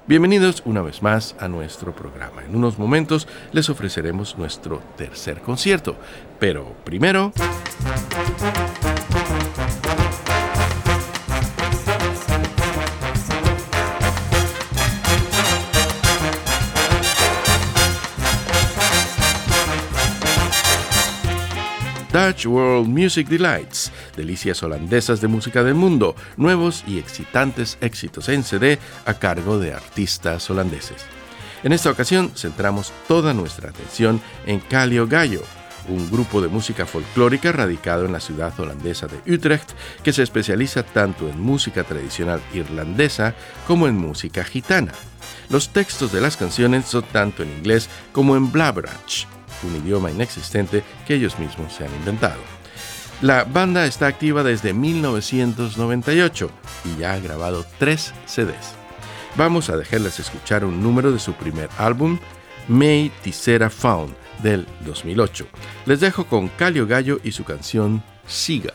Bienvenidos una vez más a nuestro programa. En unos momentos les ofreceremos nuestro tercer concierto, pero primero... Dutch World Music Delights, delicias holandesas de música del mundo, nuevos y excitantes éxitos en CD a cargo de artistas holandeses. En esta ocasión centramos toda nuestra atención en Calio Gallo, un grupo de música folclórica radicado en la ciudad holandesa de Utrecht que se especializa tanto en música tradicional irlandesa como en música gitana. Los textos de las canciones son tanto en inglés como en Blabberach, un idioma inexistente que ellos mismos se han inventado. La banda está activa desde 1998 y ya ha grabado 3 CDs. Vamos a dejarles escuchar un número de su primer álbum, May Tisera Found, del 2008. Les dejo con Calio Gallo y su canción Siga.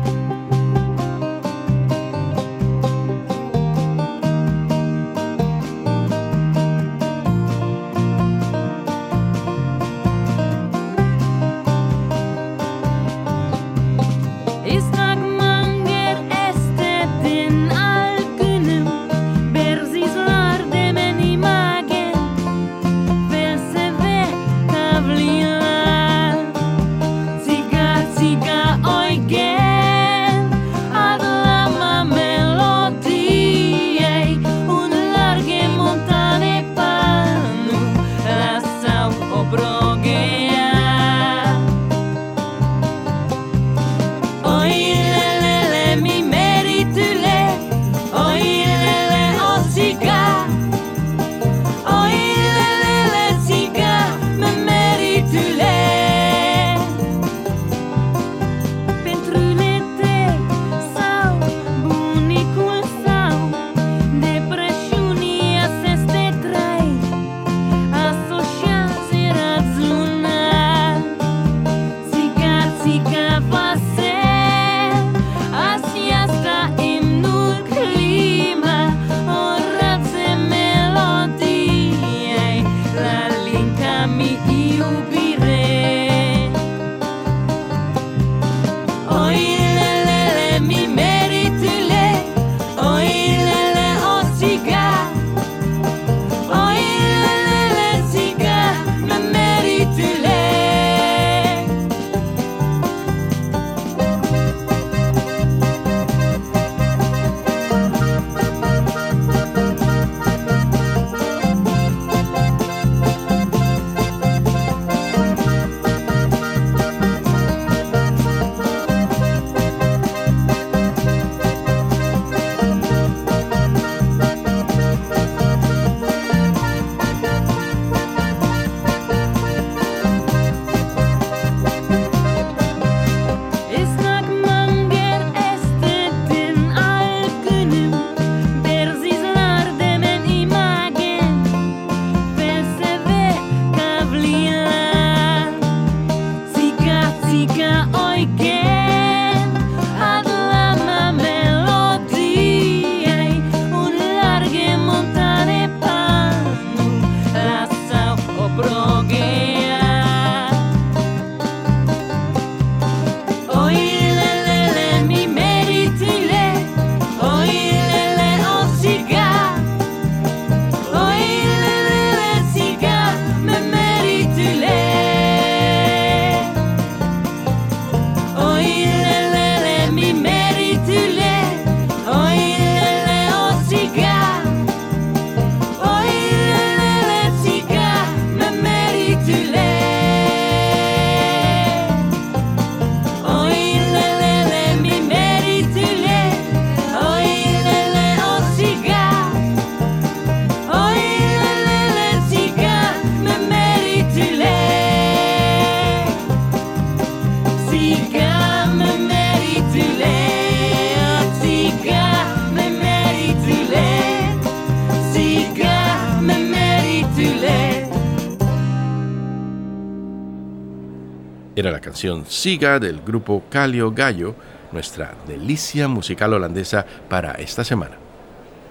Era la canción Siga del grupo Calio Gallo, nuestra delicia musical holandesa para esta semana.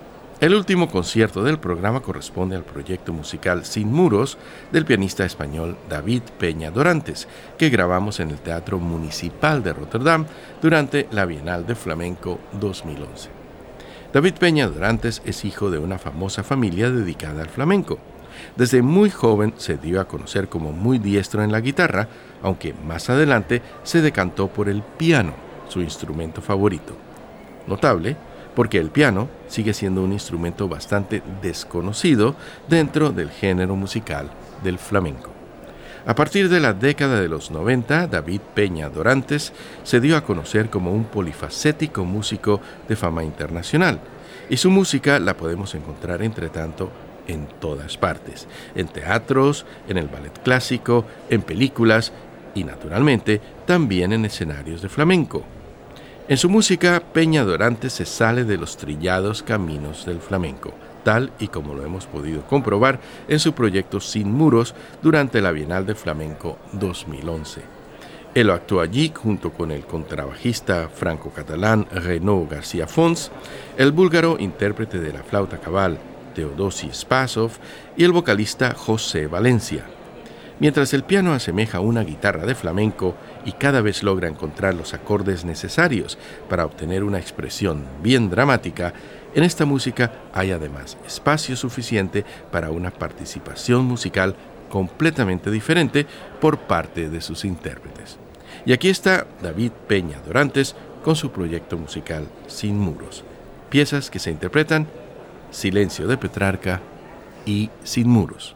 El último concierto del programa corresponde al proyecto musical Sin Muros del pianista español David Peña Dorantes, que grabamos en el Teatro Municipal de Rotterdam durante la Bienal de Flamenco 2011. David Peña Dorantes es hijo de una famosa familia dedicada al flamenco. Desde muy joven se dio a conocer como muy diestro en la guitarra, aunque más adelante se decantó por el piano, su instrumento favorito. Notable porque el piano sigue siendo un instrumento bastante desconocido dentro del género musical del flamenco. A partir de la década de los 90, David Peña Dorantes se dio a conocer como un polifacético músico de fama internacional, y su música la podemos encontrar entre tanto en todas partes, en teatros, en el ballet clásico, en películas y naturalmente también en escenarios de flamenco. En su música, Peña Dorantes se sale de los trillados caminos del flamenco, tal y como lo hemos podido comprobar en su proyecto Sin Muros durante la Bienal de Flamenco 2011. Él actuó allí junto con el contrabajista franco-catalán Renaud García Fons, el búlgaro intérprete de la flauta cabal Teodosi Spasov y el vocalista José Valencia. Mientras el piano asemeja una guitarra de flamenco y cada vez logra encontrar los acordes necesarios para obtener una expresión bien dramática, en esta música hay además espacio suficiente para una participación musical completamente diferente por parte de sus intérpretes. Y aquí está David Peña Dorantes con su proyecto musical Sin Muros. Piezas que se interpretan Silencio de Petrarca y Sin Muros.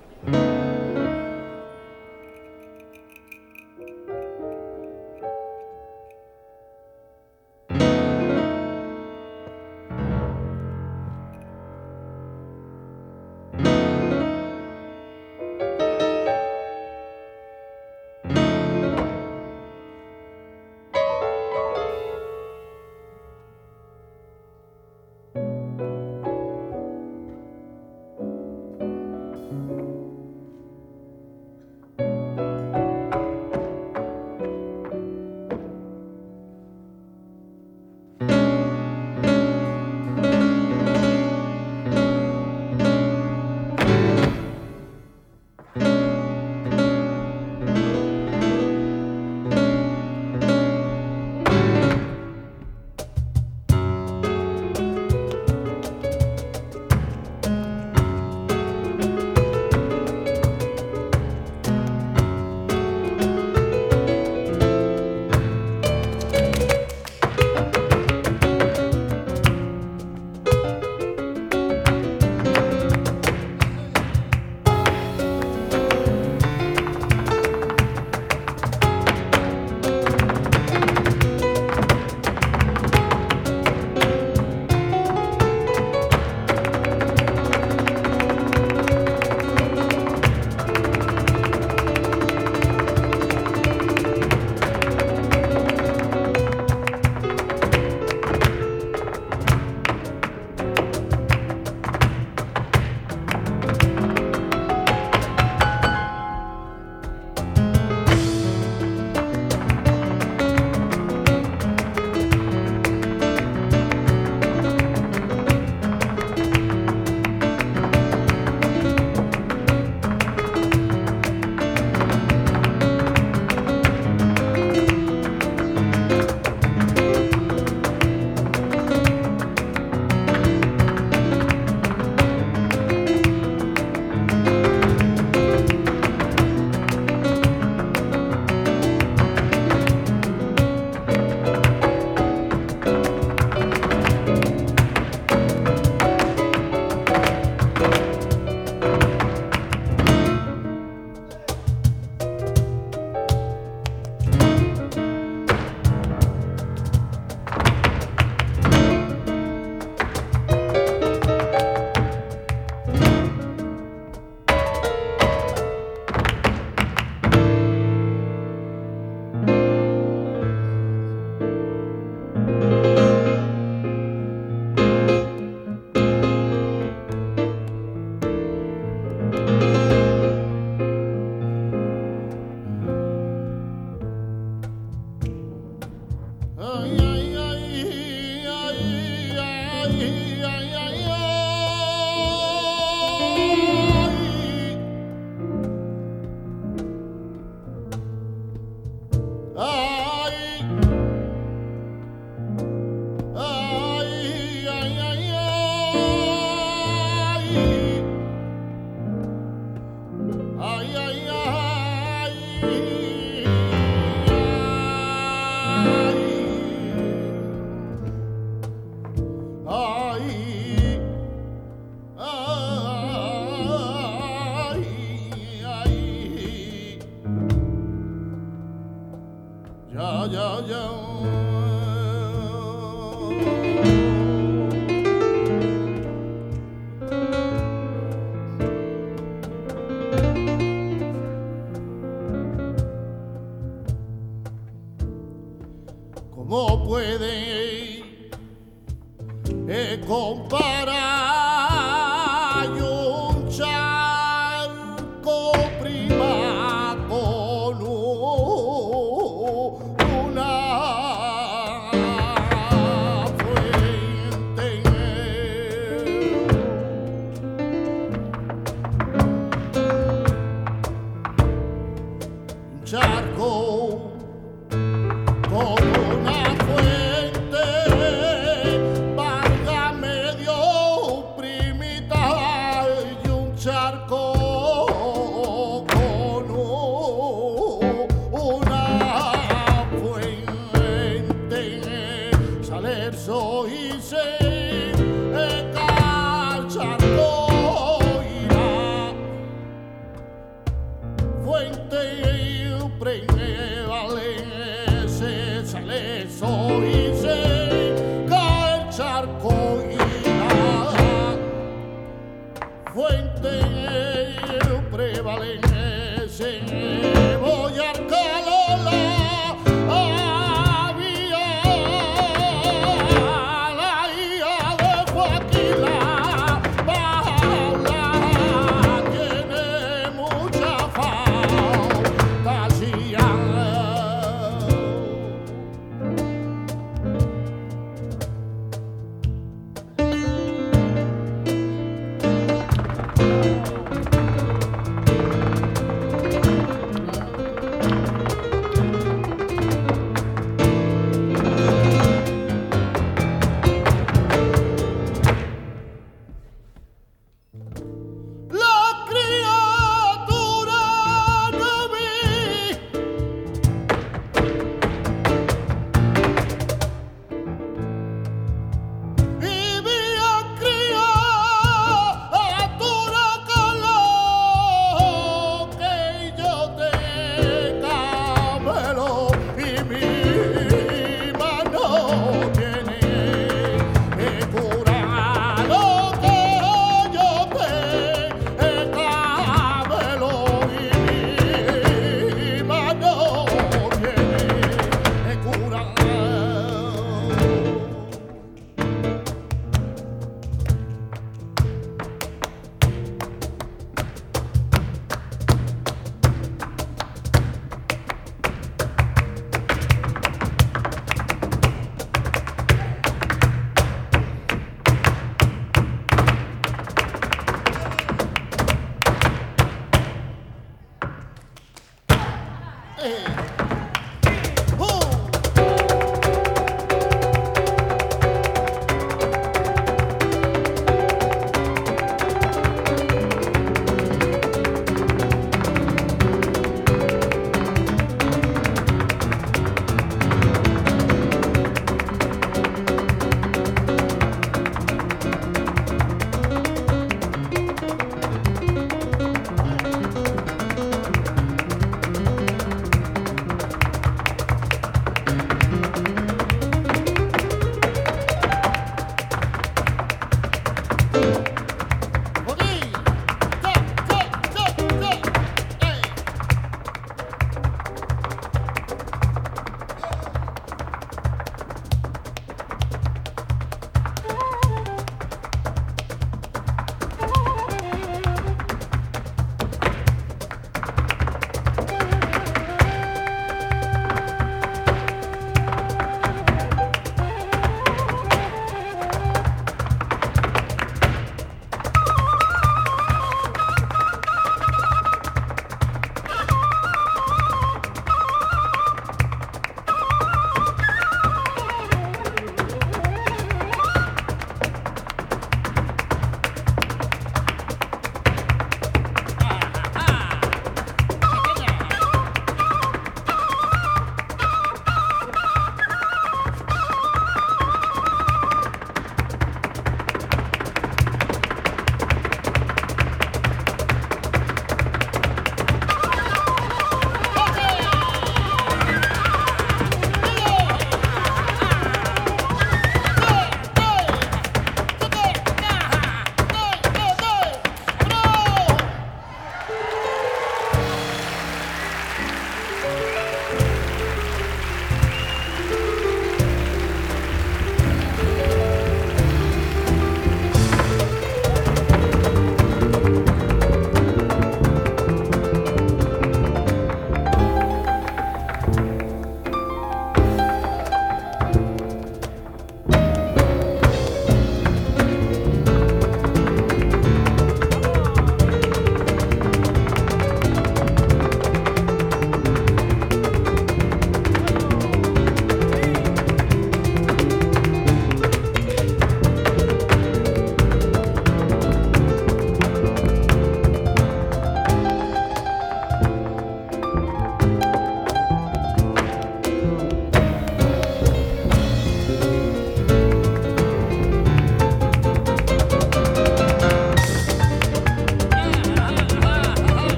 ¿Cómo puede comparar un charco prima con una fuente? Un charco con una fuente, valga medio primita, y un charco con una fuente, Salerzo y se charco y la fuente prevalece, Salerzo y se cae el charco y la fuente prevalece. Voy a Arcalola a la hija de Joaquila, Paula tiene mucha fantasía.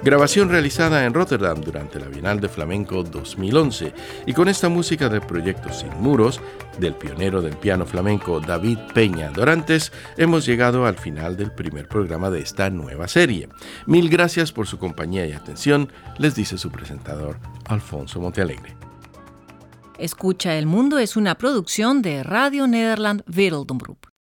grabación realizada en Rotterdam durante la Bienal de Flamenco 2011. Y con esta música del proyecto Sin Muros, del pionero del piano flamenco David Peña Dorantes, hemos llegado al final del primer programa de esta nueva serie. Mil gracias por su compañía y atención, les dice su presentador Alfonso Montealegre. Escucha El Mundo es una producción de Radio Nederland Wereldomroep.